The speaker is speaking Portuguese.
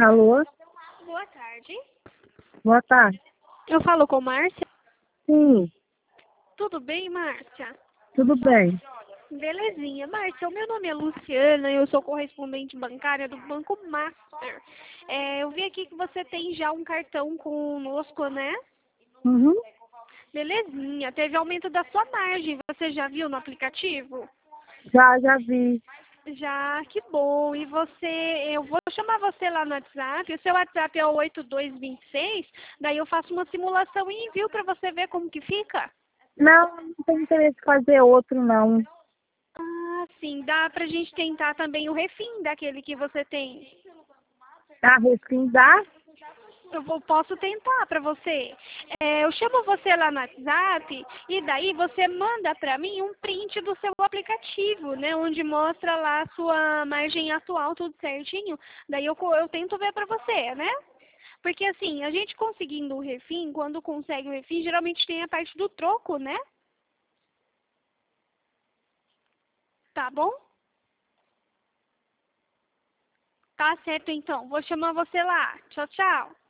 Alô? Boa tarde. Boa tarde. Eu falo com Márcia. Sim, Tudo bem, Márcia? tudo bem. Belezinha. Márcia, o meu nome é Luciana, eu sou correspondente bancária do Banco Master. Eu vi aqui que você tem já um cartão conosco, né? Uhum. Belezinha. Teve aumento da sua margem. Você já viu no aplicativo? Já vi. Já, que bom. E eu vou chamar você lá no WhatsApp. O seu WhatsApp é o 8226. Daí eu faço uma simulação e envio para você ver como que fica. Não tenho interesse em fazer outro, não. Ah, sim. Dá pra gente tentar também o refim daquele que você tem. A refim dá? Posso tentar pra você. Eu chamo você lá no WhatsApp e daí você manda pra mim um print do seu aplicativo, né? Onde mostra lá a sua margem atual, tudo certinho. Daí eu tento ver pra você, né? Porque assim, a gente conseguindo o refim, quando consegue o refim, geralmente tem a parte do troco, né? Tá bom? Tá certo então. Vou chamar você lá. Tchau, tchau.